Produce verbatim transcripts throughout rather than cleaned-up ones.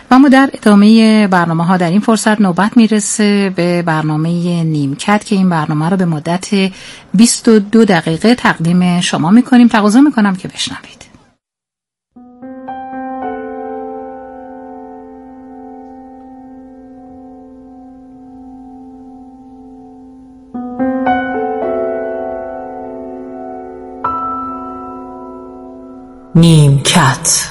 و ما در ادامه برنامه ها در این فرصت نوبت میرسه به برنامه نیمکت که این برنامه رو به مدت بیست و دو دقیقه تقدیم شما میکنیم. تقاضا میکنم که بشنوید. نیمکت.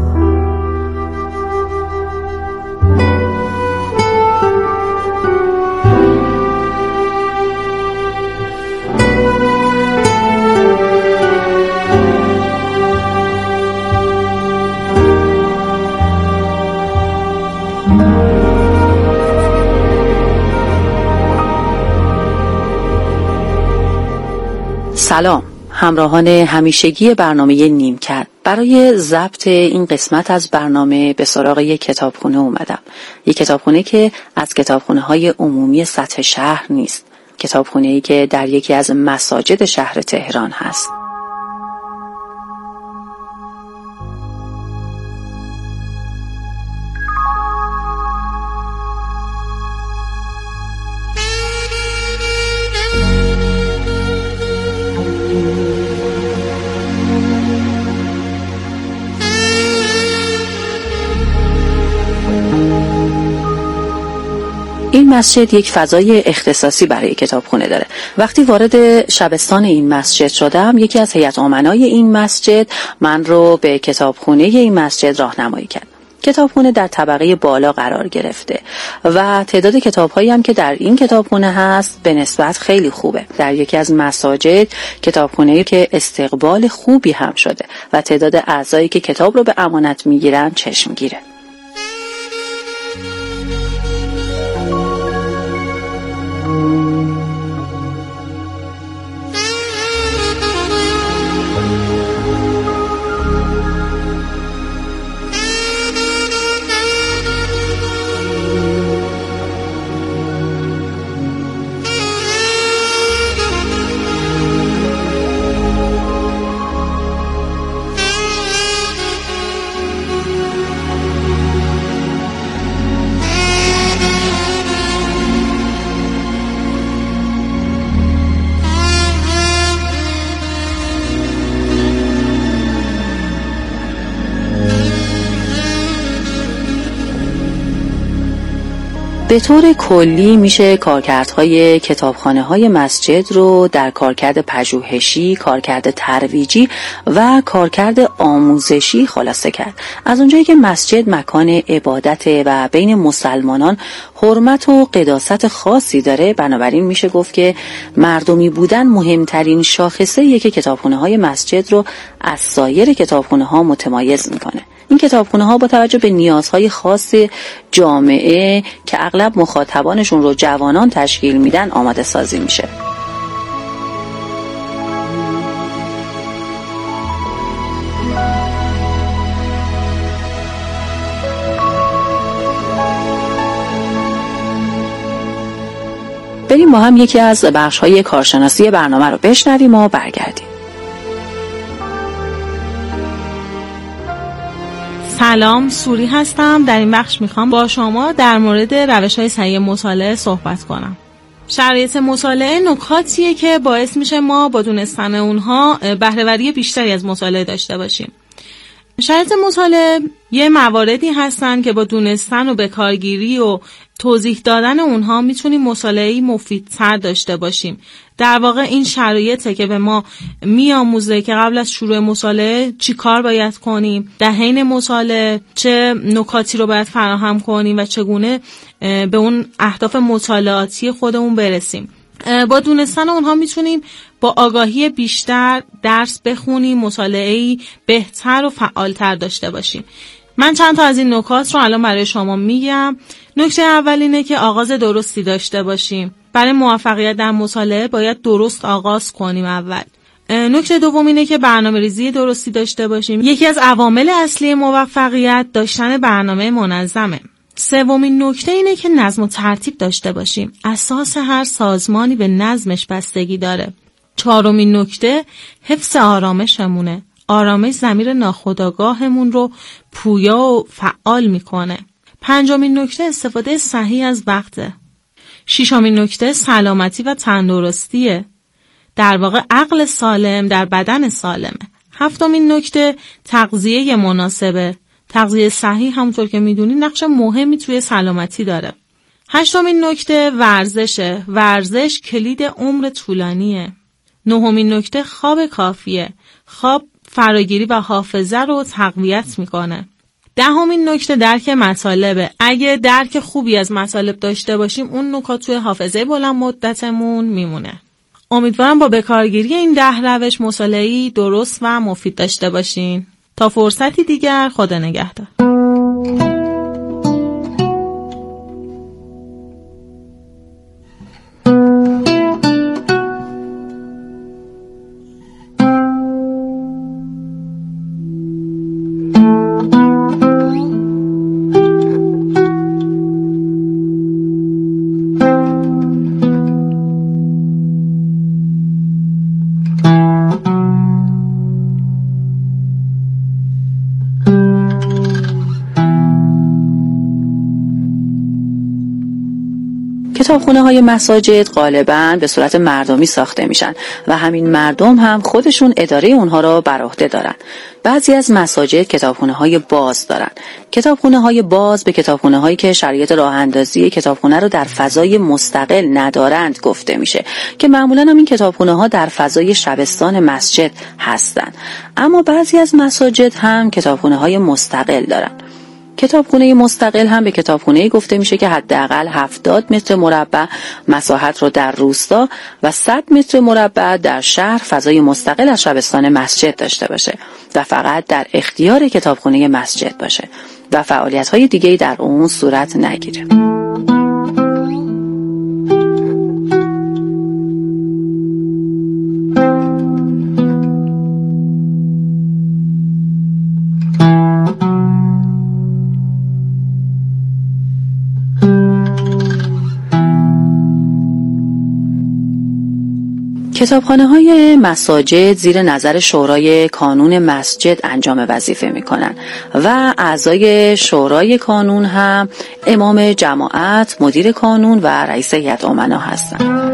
سلام همراهان همیشگی برنامه نیمکت. برای ضبط این قسمت از برنامه به سراغ یک کتابخونه اومدم. یک کتابخونه که از کتابخونه های عمومی سطح شهر نیست. کتابخونه‌ای که در یکی از مساجد شهر تهران هست. این مسجد یک فضای اختصاصی برای کتابخونه داره. وقتی وارد شبستان این مسجد شدم، یکی از هیئت امنای این مسجد من رو به کتابخونه این مسجد راهنمایی کرد. کتابخونه در طبقه بالا قرار گرفته و تعداد کتاب‌هایی هم که در این کتابخونه هست به نسبت خیلی خوبه. در یکی از مساجد کتابخونه‌ای که استقبال خوبی هم شده و تعداد اعضایی که کتاب رو به امانت میگیرن چشمگیره. به طور کلی میشه کارکردهای کتابخانه‌های مسجد رو در کارکرد پژوهشی، کارکرد ترویجی و کارکرد آموزشی خلاصه کرد. از اونجایی که مسجد مکان عبادت و بین مسلمانان حرمت و قداست خاصی داره، بنابراین میشه گفت که مردمی بودن مهمترین شاخصه‌ایه که کتابخانه‌های مسجد رو از سایر کتابخانه‌ها متمایز میکنه. این کتابخانه‌ها با توجه به نیازهای خاص جامعه که اغلب مخاطبانشون رو جوانان تشکیل میدن آماده سازی میشه. بریم با هم یکی از بخش‌های کارشناسی برنامه رو بشنویم و برگردیم. سلام، سوری هستم. در این بخش میخوام با شما در مورد روش‌های صحیح مطالعه صحبت کنم. شرایط مطالعه نکاتیه که باعث میشه ما با دونستن اونها بهره‌وری بیشتری از مطالعه داشته باشیم. شرایط مطالعه یه مواردی هستن که با دونستن و بکارگیری و توضیح دادن اونها میتونیم مطالعه‌ای مفیدتر داشته باشیم. در واقع این شرایطه که به ما میآموزه که قبل از شروع مطالعه چی کار باید کنیم، در حین مطالعه چه نکاتی رو باید فراهم کنیم و چگونه به اون اهداف مطالعاتی خودمون برسیم. با دونستن اونها میتونیم با آگاهی بیشتر درس بخونیم، مطالعه‌ای بهتر و فعالتر داشته باشیم. من چند تا از این نکات رو الان برای شما میگم. نکته اول اینه که آغاز درستی داشته باشیم. برای موفقیت در مطالعه باید درست آغاز کنیم اول. نکته دوم اینه که برنامه‌ریزی درستی داشته باشیم. یکی از عوامل اصلی موفقیت داشتن برنامه منظمه. سومین نکته اینه که نظم و ترتیب داشته باشیم. اساس هر سازمانی به نظمش بستگی داره. چهارمین نکته حفظ آرامشمونه. آرامش ضمیر ناخودآگاهمون رو پویا و فعال میکنه. پنجمین نکته استفاده صحیح از وقته. ششمین نکته سلامتی و تندرستیه. در واقع عقل سالم در بدن سالمه. هفتمین نکته تغذیه مناسبه. تغذیه صحیح همونطور که میدونی نقش مهمی توی سلامتی داره. هشتمین نکته ورزشه. ورزش کلید عمر طولانیه. نهمین نکته خواب کافیه. خواب فراگیری و حافظه رو تقویت میکنه. دهمین نکته درک مطالبه. اگه درک خوبی از مطالب داشته باشیم اون نکات توی حافظه بلند مدتمون میمونه. امیدوارم با بکارگیری این ده روش مطالعه‌ای درست و مفید داشته باشین. تا فرصتی دیگر، خدا نگهدار. کتابخونه های مساجد غالباً به صورت مردمی ساخته میشن و همین مردم هم خودشون اداره اونها را بر عهده دارن. بعضی از مساجد کتابخونه های باز دارن. کتابخونه های باز به کتابخونه هایی که شرایط راه اندازی کتابخونه رو در فضای مستقل ندارند گفته میشه که معمولاً هم این کتابخونه ها در فضای شبستان مسجد هستن. اما بعضی از مساجد هم کتابخونه های مستقل دارن. کتابخونه مستقل هم به کتابخونه گفته میشه که حداقل هفتاد متر مربع مساحت رو در روستا و صد متر مربع در شهر فضای مستقل از شبستان مسجد داشته باشه و فقط در اختیار کتابخونه مسجد باشه و فعالیت‌های دیگه‌ای در اون صورت نگیره. کتابخانه های مساجد زیر نظر شورای کانون مسجد انجام وظیفه می کنن و اعضای شورای کانون هم امام جماعت، مدیر کانون و رئیس هیئت امنا هستند.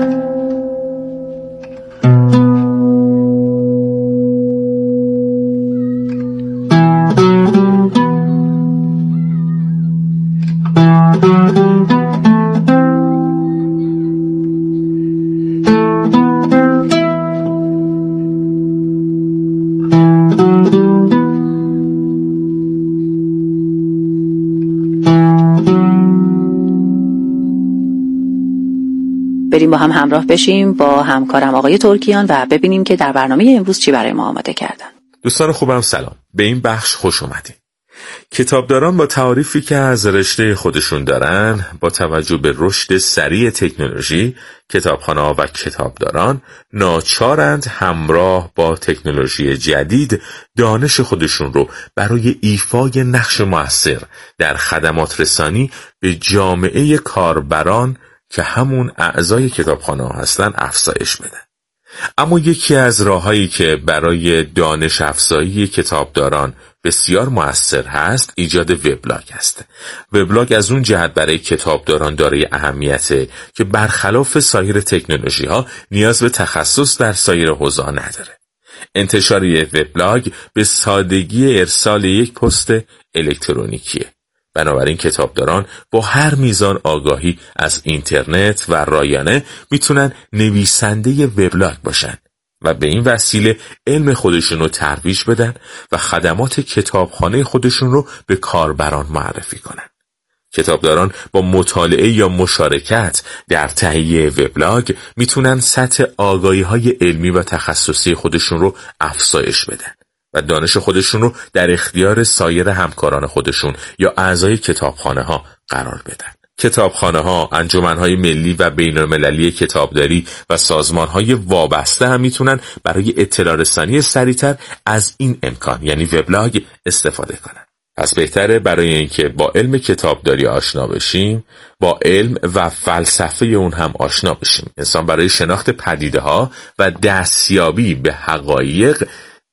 بریم با هم همراه بشیم با همکارم آقای ترکیان و ببینیم که در برنامه امروز چی برای ما آماده کردن. دوستان خوبم سلام. به این بخش خوش اومدین. کتابداران با تعریفی که از رشته خودشون دارن، با توجه به رشد سریع تکنولوژی، کتابخانه‌ها و کتابداران ناچارند همراه با تکنولوژی جدید دانش خودشون رو برای ایفای نقش مؤثر در خدمات رسانی به جامعه کاربران که همون اعضای کتابخانه ها هستن افزایش بدن. اما یکی از راههایی که برای دانش افزایی کتابداران بسیار مؤثر هست ایجاد وبلاگ است. وبلاگ از اون جهت برای کتابداران دارای اهمیته که برخلاف سایر تکنولوژی ها نیاز به تخصص در سایر حوزه‌ها نداره. انتشار یک وبلاگ به سادگی ارسال یک پست الکترونیکیه. بنابراین کتابداران با هر میزان آگاهی از اینترنت و رایانه میتونن نویسنده وبلاگ باشن و به این وسیله علم خودشون رو ترویج بدن و خدمات کتابخانه خودشون رو به کاربران معرفی کنن. کتابداران با مطالعه یا مشارکت در تهیه وبلاگ میتونن سطح آگاهی‌های علمی و تخصصی خودشون رو افزایش بدن و دانش خودشون رو در اختیار سایر همکاران خودشون یا اعضای کتابخانه ها قرار بدن. کتابخانه ها، انجمن های ملی و بین المللی کتابداری و سازمان های وابسته هم میتونن برای اطلاع رسانی سریعتر از این امکان یعنی وبلاگ استفاده کنن. پس بهتره برای اینکه با علم کتابداری آشنا بشیم، با علم و فلسفه اون هم آشنا بشیم. انسان برای شناخت پدیده ها و دستیابی به حقایق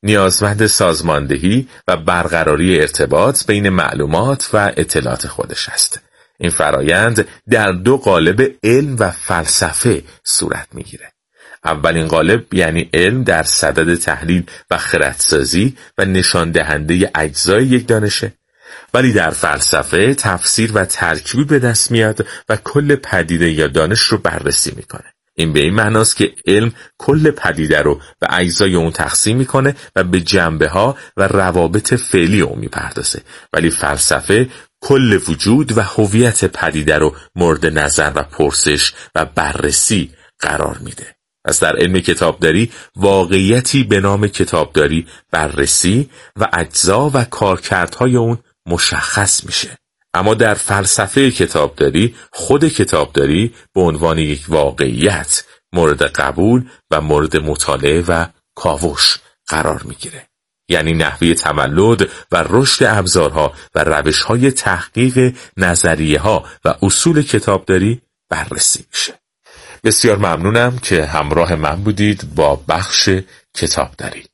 نیازمند سازماندهی و برقراری ارتباط بین معلومات و اطلاعات خودش است. این فرایند در دو قالب علم و فلسفه صورت میگیره. اولین قالب یعنی علم در صدد تحلیل و خردسازی و نشان دهنده اجزای یک دانشه، ولی در فلسفه تفسیر و ترکیبی به دست میاد و کل پدیده یا دانش رو بررسی میکنه. این به این معناست که علم کل پدیده رو به اجزای اون تقسیم میکنه و به جنبه ها و روابط فعلی اون میپردازه، ولی فلسفه کل وجود و هویت پدیده رو مورد نظر و پرسش و بررسی قرار میده. پس در علم کتابداری واقعیتی به نام کتابداری بررسی و اجزا و کارکردهای اون مشخص میشه. اما در فلسفه کتابداری خود کتابداری به عنوان یک واقعیت مورد قبول و مورد مطالعه و کاوش قرار میگیره. یعنی نحوه تولد و رشد ابزارها و روش‌های تحقیق نظریه‌ها و اصول کتابداری بررسی میشه. بسیار ممنونم که همراه من بودید با بخش کتابداری.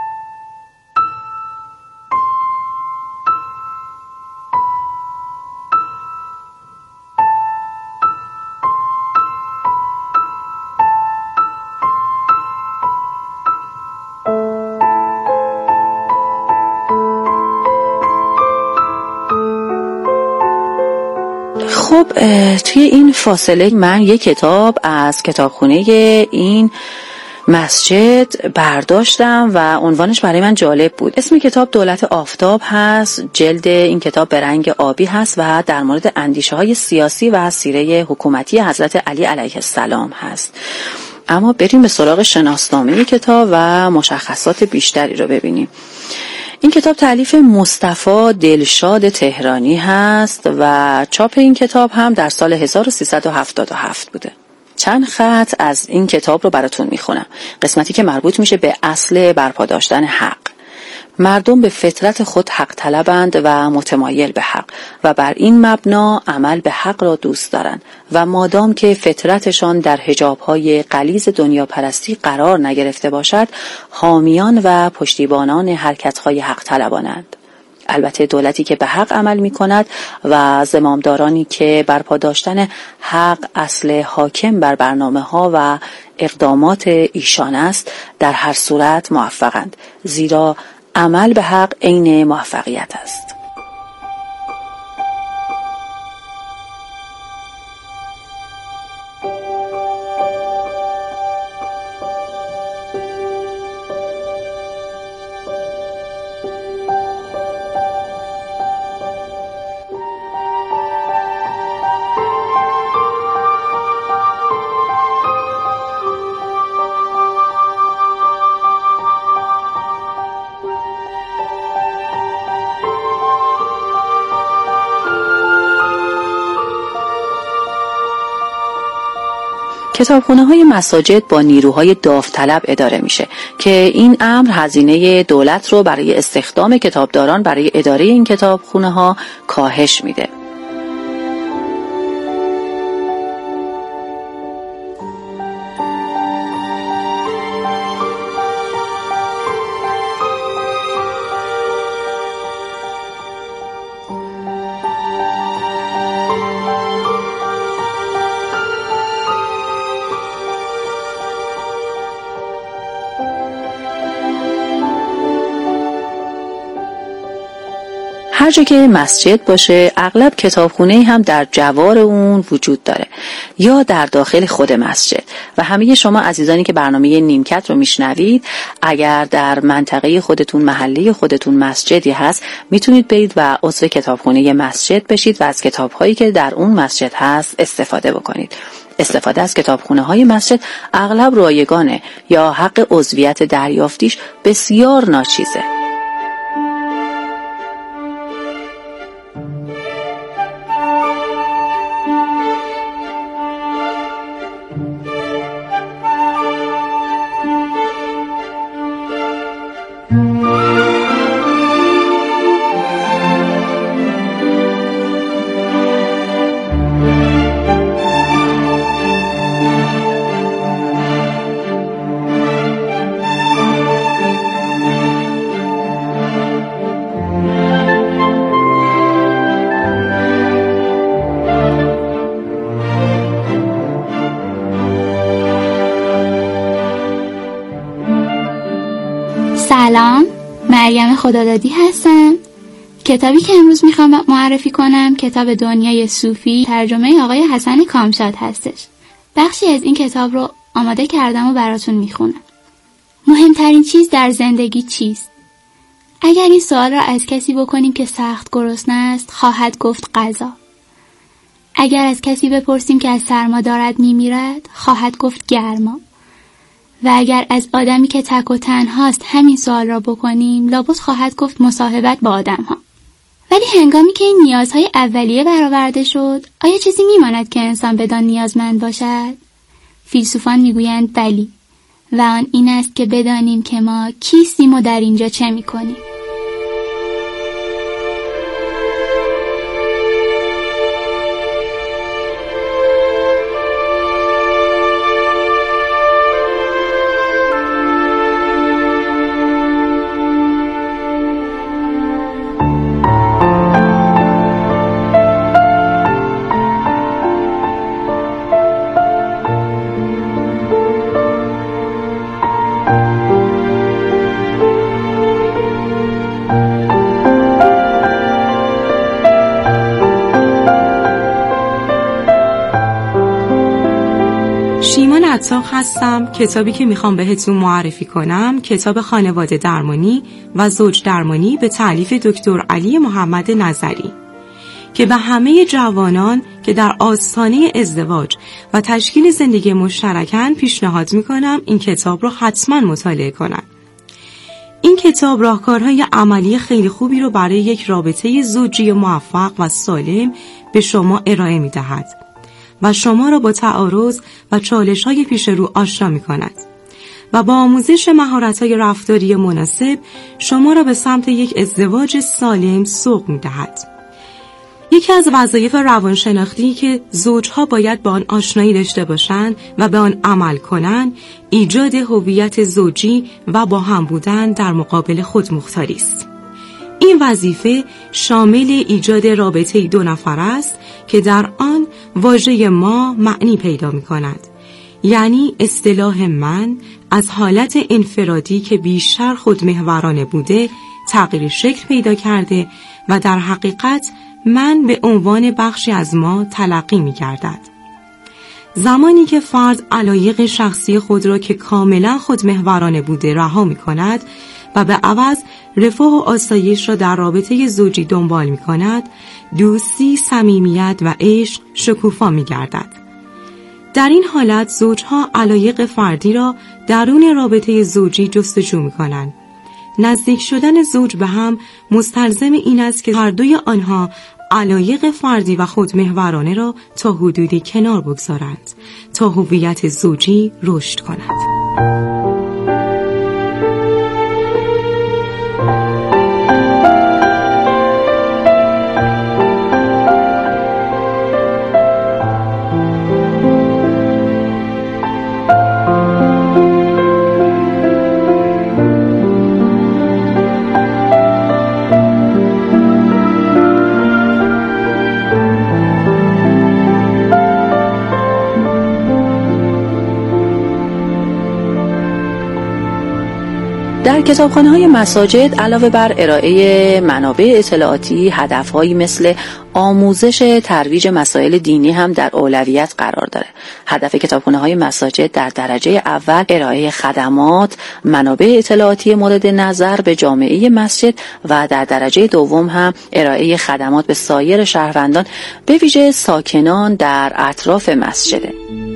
خب توی این فاصله من یک کتاب از کتابخونه این مسجد برداشتم و عنوانش برای من جالب بود. اسم کتاب دولت آفتاب هست. جلد این کتاب به رنگ آبی هست و در مورد اندیشه های سیاسی و سیره حکومتی حضرت علی علیه السلام هست. اما بریم به سراغ شناسنامه کتاب و مشخصات بیشتری رو ببینیم. این کتاب تألیف مصطفی دلشاد تهرانی هست و چاپ این کتاب هم در سال هزار و سیصد و هفتاد و هفت بوده. چند خط از این کتاب رو براتون میخونم. قسمتی که مربوط میشه به اصل برپا داشتن حق. مردم به فطرت خود حق طلبند و متمایل به حق و بر این مبنا عمل به حق را دوست دارند و مادام که فطرتشان در حجاب‌های غلیظ دنیا پرستی قرار نگرفته باشد، حامیان و پشتیبانان حرکت‌های حق طلبانند. البته دولتی که به حق عمل می کند و زمامدارانی که برپا داشتن حق اصل حاکم بر برنامه ها و اقدامات ایشان است در هر صورت موفقند، زیرا عمل به حق عین موفقیت است. کتابخانه‌های مساجد با نیروهای داوطلب اداره میشه که این امر هزینه دولت رو برای استخدام کتابداران برای اداره این کتابخانه‌ها کاهش میده. هر جا که مسجد باشه اغلب کتابخونه هم در جوار اون وجود داره یا در داخل خود مسجد و همه شما عزیزانی که برنامه نیمکت رو میشنوید، اگر در منطقه خودتون محله خودتون مسجدی هست میتونید برید و عضو کتابخونه مسجد بشید و از کتابهایی که در اون مسجد هست استفاده بکنید. استفاده از کتابخونه‌های مسجد اغلب رایگانه یا حق عضویت دریافتیش بسیار ناچیزه. سلام، مریم خدادادی هستم. کتابی که امروز میخوام معرفی کنم کتاب دنیای صوفی ترجمه آقای حسن کامشاد هستش. بخشی از این کتاب رو آماده کردم و براتون میخونم. مهمترین چیز در زندگی چیست؟ اگر این سوال را از کسی بکنیم که سخت گرسنه است، خواهد گفت غذا. اگر از کسی بپرسیم که از سرما دارد میمیرد، خواهد گفت گرما. و اگر از آدمی که تک و تنهاست همین سوال را بکنیم، لابد خواهد گفت مصاحبت با آدم ها. ولی هنگامی که این نیازهای اولیه برآورده شد، آیا چیزی میماند که انسان بدان نیازمند باشد؟ فیلسوفان میگویند بلی، و آن این است که بدانیم که ما کیستیم و در اینجا چه میکنیم. اتاق هستم. کتابی که میخوام بهتون معرفی کنم کتاب خانواده درمانی و زوج درمانی به تألیف دکتر علی محمد نظری که به همه جوانان که در آستانه ازدواج و تشکیل زندگی مشترکن پیشنهاد میکنم این کتاب رو حتما مطالعه کنن. این کتاب راهکارهای عملی خیلی خوبی رو برای یک رابطه زوجی موفق و سالم به شما ارائه میدهد و شما را با تعارض و چالش‌های پیش رو آشنا می‌کند و با آموزش مهارت‌های رفتاری مناسب شما را به سمت یک ازدواج سالم سوق می‌دهد. یکی از وظایف روانشناختی که زوجها باید با آن آشنایی داشته باشند و به آن عمل کنند، ایجاد هویت زوجی و با هم بودن در مقابل خودمختاری است. این وظیفه شامل ایجاد رابطه دو نفر است که در آن واژه ما معنی پیدا می کند. یعنی اصطلاح من از حالت انفرادی که بیشتر خودمحورانه بوده تغییر شکل پیدا کرده و در حقیقت من به عنوان بخشی از ما تلقی می گردد. زمانی که فرد علایق شخصی خود را که کاملا خودمحورانه بوده رها می کند و به عوض رفاه و آسایش را در رابطه زوجی دنبال می کند، دوستی، صمیمیت و عشق شکوفا می گردد. در این حالت زوجها علایق فردی را درون رابطه زوجی جستجو می کنند. نزدیک شدن زوج به هم مستلزم این است که هر دوی آنها علایق فردی و خودمحورانه را تا حدودی کنار بگذارند تا هویت زوجی رشد کند. در کتابخانه‌های مساجد علاوه بر ارائه منابع اطلاعاتی، هدفهایی مثل آموزش ترویج مسائل دینی هم در اولویت قرار داره. هدف کتابخانه‌های مساجد در درجه اول ارائه خدمات، منابع اطلاعاتی مورد نظر به جامعه مسجد و در درجه دوم هم ارائه خدمات به سایر شهروندان به ویژه ساکنان در اطراف مسجد.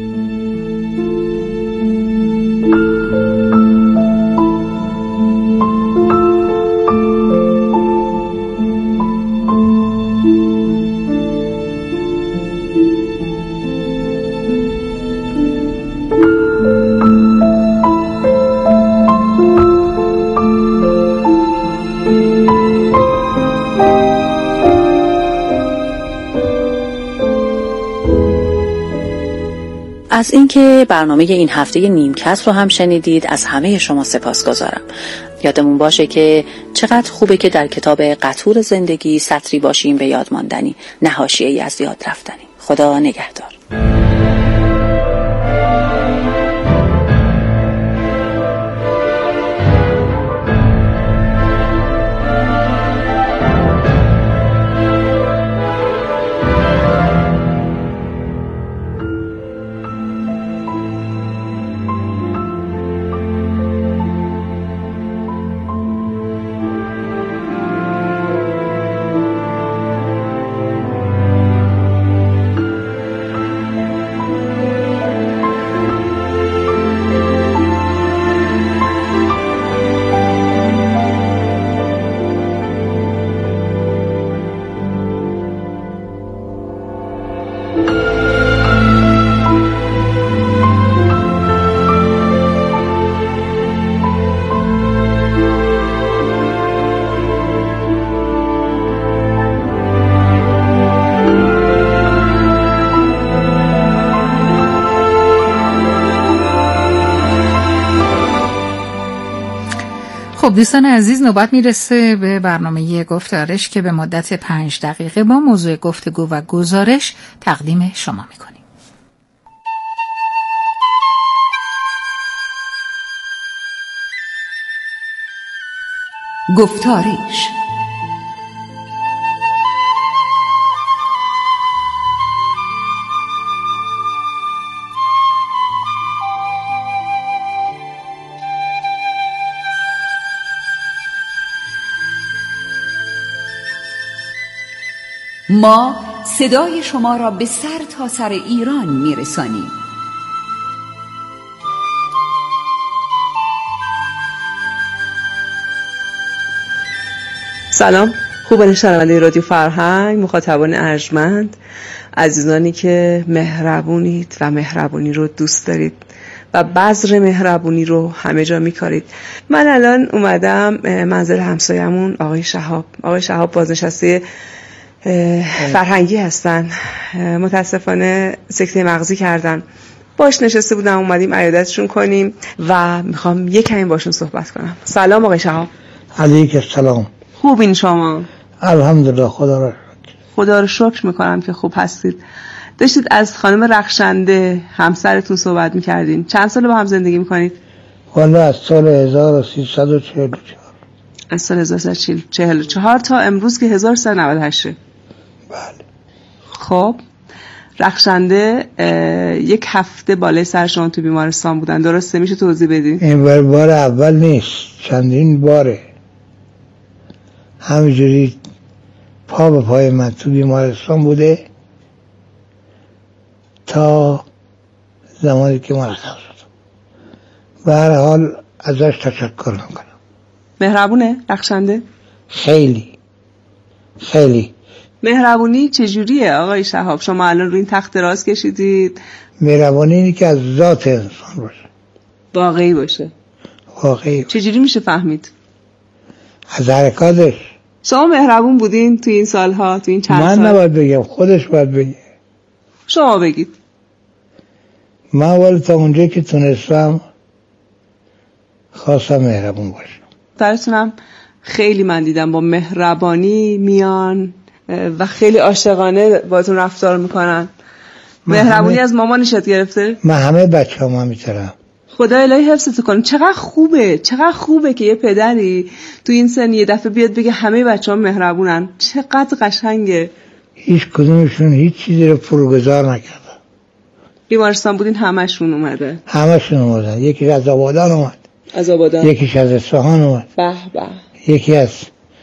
از اینکه برنامه این هفته نیمکت رو هم شنیدید از همه شما سپاسگزارم. یادمون باشه که چقدر خوبه که در کتاب قطور زندگی سطری باشیم به یاد ماندنی، نه حاشیه‌ای از یاد رفتنی. خدا نگهدار. خب دوستان عزیز، نوبت میرسه به برنامه گفتارش که به مدت پنج دقیقه با موضوع گفتگو و گزارش تقدیم شما میکنیم. گفتارش. ما صدای شما را به سر تا سر ایران میرسانیم. سلام، خوبان شنونده رادیو فرهنگ، مخاطبان ارجمند، عزیزانی که مهربونید و مهربونی رو دوست دارید و بذر مهربونی رو همه جا میکارید. من الان اومدم منزل همسایمون آقای شهاب. آقای شهاب بازنشسته فرهنگی هستن، متاسفانه سکته مغزی کردن. باش نشسته بودم، اومدیم عیادتشون کنیم و میخوام یک کمی باشون صحبت کنم. سلام آقای شهاب. علیک السلام. خوبین شما؟ الحمدلله، خدا را خدا رو شکر میکنم که خوب هستید. داشتید از خانم رخشنده همسرتون صحبت میکردین. چند سال با هم زندگی میکنید؟ والا از سال هزار و سیصد و چهل و چهار. از سال هزار و سیصد و چهل و چهار تا امروز که هزار و سیصد و نود و هشت. بله. خب رخشنده یک هفته بالای سر شما تو بیمارستان بودن، درسته؟ میشه توضیح بدین؟ این بار, بار اول نیست، چندین باره همینجوری پا به پای من تو بیمارستان بوده تا زمانی که مرخص شد. به هر حال ازش تشکر میکنم. مهربونه رخشنده؟ خیلی خیلی. مهربونی چجوریه آقای شهاب؟ شما الان روی این تخت دراز کشیدید. مهربونی اینه که از ذات انسان باشه، واقعی باشه. واقعی. چجوری میشه فهمید؟ از حرکاتش. شما مهربون بودین تو این سالها، تو این چند من سال؟ من نباید بگم، خودش باید بگه. شما بگید. من ولی تا اونجا که تونستم خواستم مهربون باشم. درستونم خیلی من دیدم با مهربانی میان و خیلی عاشقانه باتون رفتار میکنن. مهربونی همه... از مامانش یاد گرفته؟ من همه بچه هم میترم. خدا الهی حفظت کنه. چقدر خوبه، چقدر خوبه که یه پدری تو این سن یه دفعه بیاد بگه همه بچه ها مهربونن. چقدر قشنگه. هیچ کدومشون هیچ چیزی رو پرگزار نکردن. بیمارستان بودین همشون اومده؟ همشون اومدن. یکی از آبادان اومد، از آبادان، یکیش از اصفهان اومد، به به، یکی از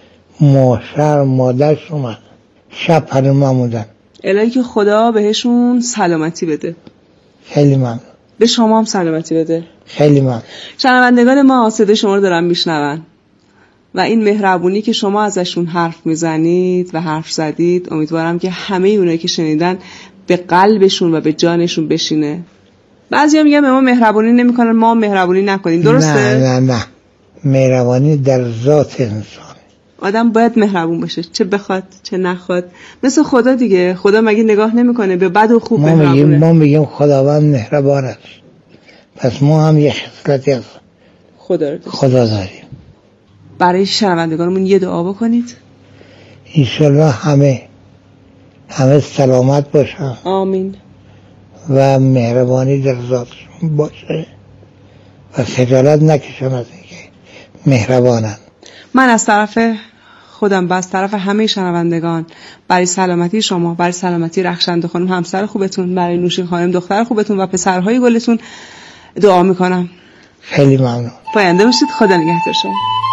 ماشر مادرش اومد. شب پرم بودن. الهی که خدا بهشون سلامتی بده. خیلی ممنون. به شما هم سلامتی بده. خیلی ممنون. شنوندگان ما صدای شما رو دارن میشنون و این مهربونی که شما ازشون حرف میزنید و حرف زدید، امیدوارم که همه اونایی که شنیدن به قلبشون و به جانشون بشینه. بعضیا میگن ما مهربونی نمیکنن، ما مهربونی نکنیم. درسته؟ نه نه نه، مهربانی در ذات انسان. آدم باید مهربون باشه، چه بخواد چه نخواد. مثل خدا دیگه. خدا مگه نگاه نمیکنه به بد و خوب؟ ما مهربونه. میگیم ما میگیم خداوند مهربان است، پس ما هم یه خصلتی از خدا خدا داریم. برای شنوندگانمون یه دعا بکنید. انشالله همه همه سلامت باشن. آمین. و مهربانی در ذاتشون باشه و خجالت نکشن از اینکه مهربانن. من از طرف خودم و از طرف همه شنوندگان برای سلامتی شما، برای سلامتی رخشنده خانم همسر خوبتون، برای نوشین خانم دختر خوبتون و پسرهای گلتون دعا میکنم. خیلی ممنون. پاینده باشید. خدا نگهدار شما.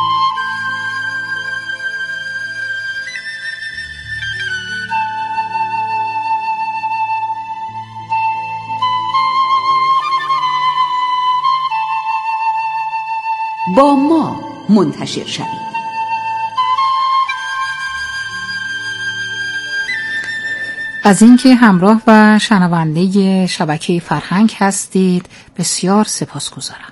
با ما منتشر شوید. از اینکه همراه و شنونده شبکه فرهنگ هستید بسیار سپاسگزارم.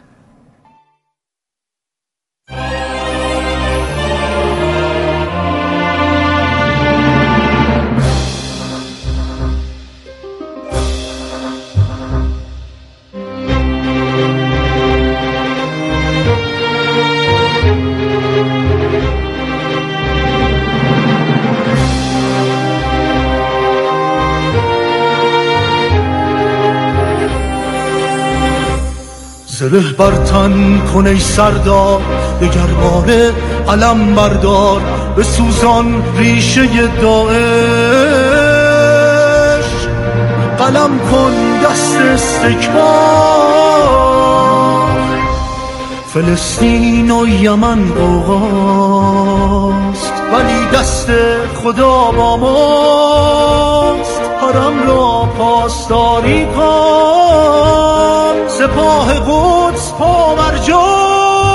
زره برتن کن ای سردار دگر باره علم بردار به سوزان ریشه داعش قلم کن دست استکبار فلسطین و یمن قوقاست ولی دست خدا با ماست حرم را پاسداری کن سپاه قدس پاورجاست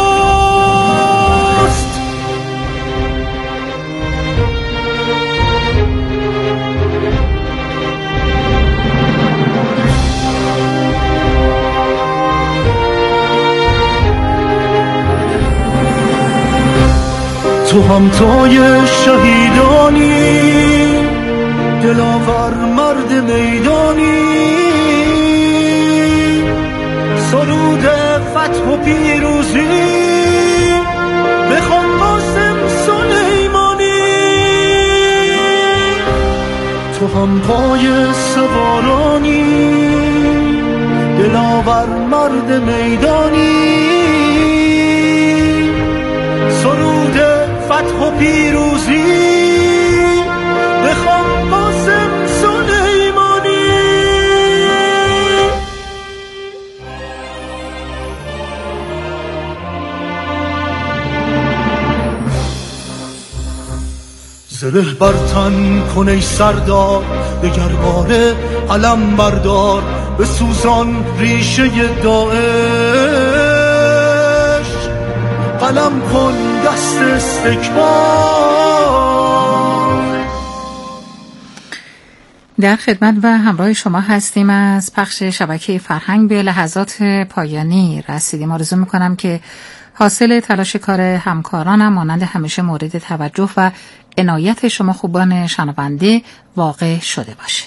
تو همتای شهیدانی دلاور مرد میدانی سرود فتح و پیروزی بخوان قاسم سلیمانی تو هم پای سوارانی دلاور مرد میدانی سرود فتح و پیروزی بخوان قاسم سلیمانی زره برتن کن ای سردار دگر باره علم بردار به سوزان ریشه داعش قلم کن دست استکبار. در خدمت و همراه شما هستیم. از پخش شبکه فرهنگ به لحظات پایانی رسیدیم. آرزو میکنم که حاصل تلاش کار همکارانم مانند همیشه مورد توجه و عنایت شما خوبان شنونده واقع شده باشه.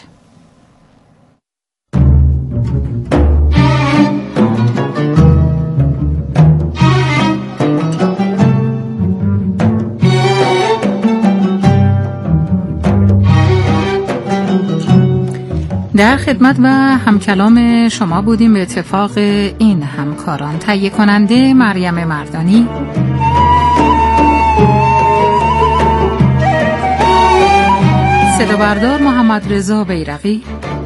در خدمت و همکلام شما بودیم. به اتفاق این همکاران: تهیه کننده مریم مردانی، صدا بردار محمد رضا بیرقی،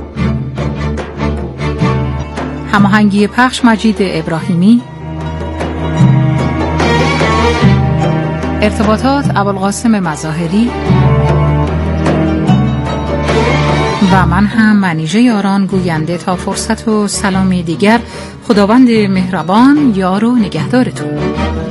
هماهنگی پخش مجید ابراهیمی، ارتباطات ابوالقاسم مظاهری و من هم منیژه یاران گوینده. تا فرصت و سلامی دیگر، خداوند مهربان یار و نگهدارتون.